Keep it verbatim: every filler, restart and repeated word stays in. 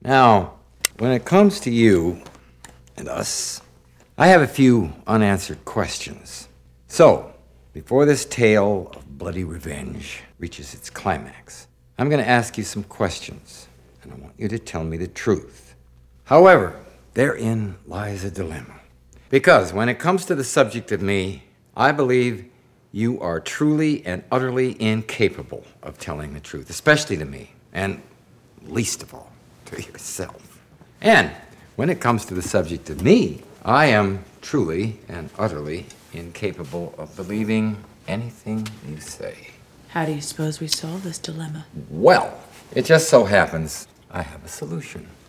Now, when it comes to you and us, I have a few unanswered questions. So, before this tale of bloody revenge reaches its climax, I'm going to ask you some questions, and I want you to tell me the truth. However, therein lies a dilemma. Because when it comes to the subject of me, I believe you are truly and utterly incapable of telling the truth, especially to me, and least of all, to yourself. And when it comes to the subject of me, I am truly and utterly incapable of believing anything you say. How do you suppose we solve this dilemma? Well, it just so happens I have a solution.